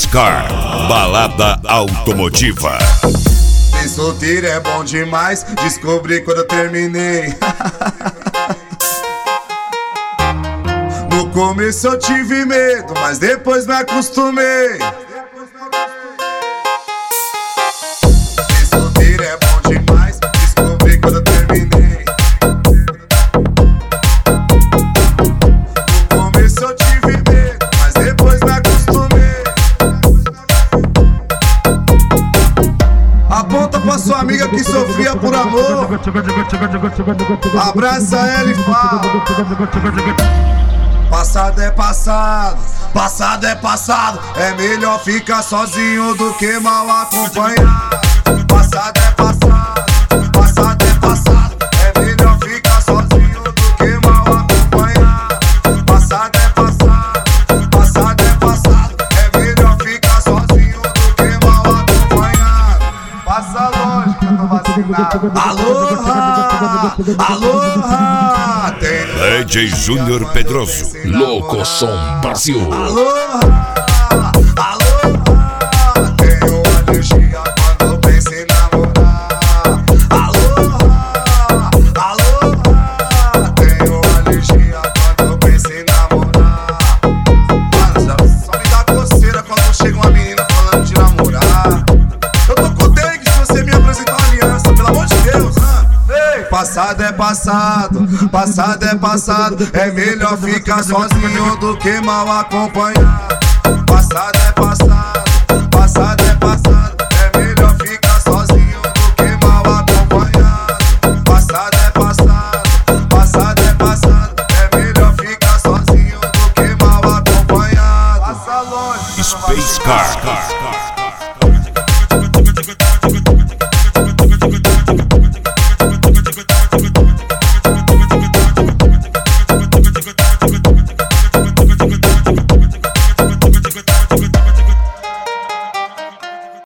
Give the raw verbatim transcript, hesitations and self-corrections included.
Space Car, balada automotiva. Ser solteiro é bom demais, descobri quando eu terminei. No começo eu tive medo, mas depois me acostumei. Ser solteiro é bom demais, descobri quando eu terminei. No começo eu tive medo, mas depois me acostumei. Aponta pra sua amiga que sofria por amor, abraça ela e fala: passado é passado, passado é passado. É melhor ficar sozinho do que mal acompanhado. Passado é passado, passado é passado. É melhor ficar sozinho do que mal acompanhado. Passado é passado, passado é passado. É melhor ficar sozinho do que mal acompanhado. Passa longe que eu tô vacinado. Aloha, aloha. D J Júnior Pedroso, Louco Som Brasil. Aloha, aloha. Tenho alergia quando penso em namorar. Aloha, aloha. Tenho alergia quando penso em namorar. Mano, já só me dá coceira quando chega uma menina falando de namorar. Eu tô com dengue se você me apresentar uma aliança, pelo amor de Deus, né? Passado é passado, passado é passado. É melhor ficar sozinho do que mal acompanhado. Passado é passado, passado é passado. É melhor ficar sozinho do que mal acompanhado. Passado é passado, passado é passado. É melhor ficar sozinho do que mal acompanhado. Passa longe. Space Car.